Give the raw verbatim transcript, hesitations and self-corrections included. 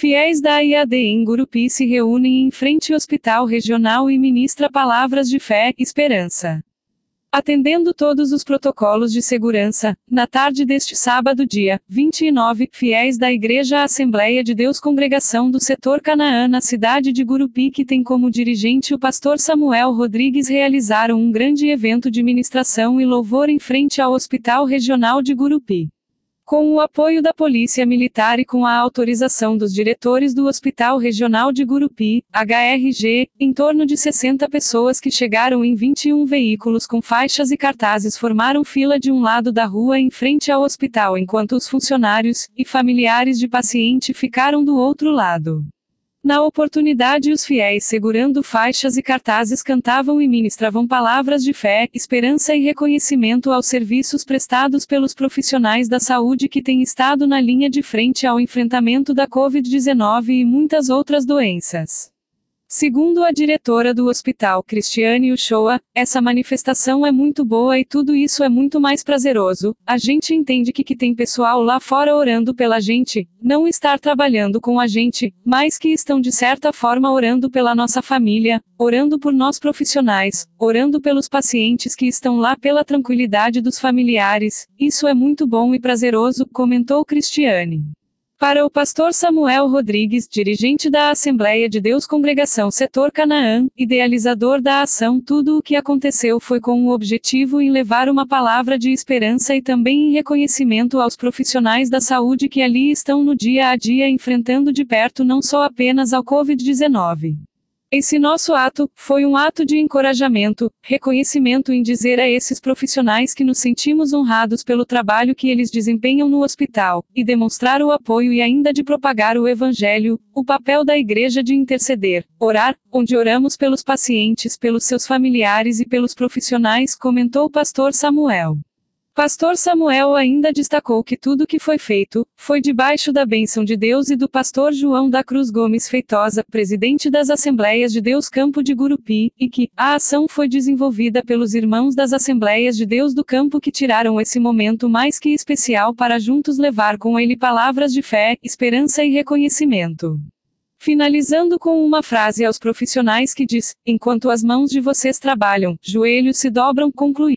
Fiéis da I A D em Gurupi se reúnem em frente ao Hospital Regional e ministra palavras de fé e esperança. Atendendo todos os protocolos de segurança, na tarde deste sábado dia vinte e nove, fiéis da Igreja Assembleia de Deus Congregação do Setor Canaã na cidade de Gurupi, que tem como dirigente o pastor Samuel Rodrigues, realizaram um grande evento de ministração e louvor em frente ao Hospital Regional de Gurupi. Com o apoio da Polícia Militar e com a autorização dos diretores do Hospital Regional de Gurupi, H R G, em torno de sessenta pessoas que chegaram em vinte e um veículos com faixas e cartazes formaram fila de um lado da rua em frente ao hospital, enquanto os funcionários e familiares de paciente ficaram do outro lado. Na oportunidade, os fiéis, segurando faixas e cartazes, cantavam e ministravam palavras de fé, esperança e reconhecimento aos serviços prestados pelos profissionais da saúde que têm estado na linha de frente ao enfrentamento da covid dezenove e muitas outras doenças. Segundo a diretora do hospital, Cristiane Uchoa, essa manifestação é muito boa e tudo isso é muito mais prazeroso. A gente entende que, que tem pessoal lá fora orando pela gente, não estar trabalhando com a gente, mas que estão de certa forma orando pela nossa família, orando por nós profissionais, orando pelos pacientes que estão lá, pela tranquilidade dos familiares. Isso é muito bom e prazeroso, comentou Cristiane. Para o pastor Samuel Rodrigues, dirigente da Assembleia de Deus Congregação Setor Canaã, idealizador da ação, tudo o que aconteceu foi com o objetivo em levar uma palavra de esperança e também em reconhecimento aos profissionais da saúde que ali estão no dia a dia enfrentando de perto não só apenas ao covid dezenove. Esse nosso ato foi um ato de encorajamento, reconhecimento em dizer a esses profissionais que nos sentimos honrados pelo trabalho que eles desempenham no hospital, e demonstrar o apoio e ainda de propagar o Evangelho, o papel da igreja de interceder, orar, onde oramos pelos pacientes, pelos seus familiares e pelos profissionais, comentou o pastor Samuel. Pastor Samuel ainda destacou que tudo que foi feito, foi debaixo da bênção de Deus e do pastor João da Cruz Gomes Feitosa, presidente das Assembleias de Deus Campo de Gurupi, e que a ação foi desenvolvida pelos irmãos das Assembleias de Deus do Campo que tiraram esse momento mais que especial para juntos levar com ele palavras de fé, esperança e reconhecimento. Finalizando com uma frase aos profissionais que diz: enquanto as mãos de vocês trabalham, joelhos se dobram, concluiu.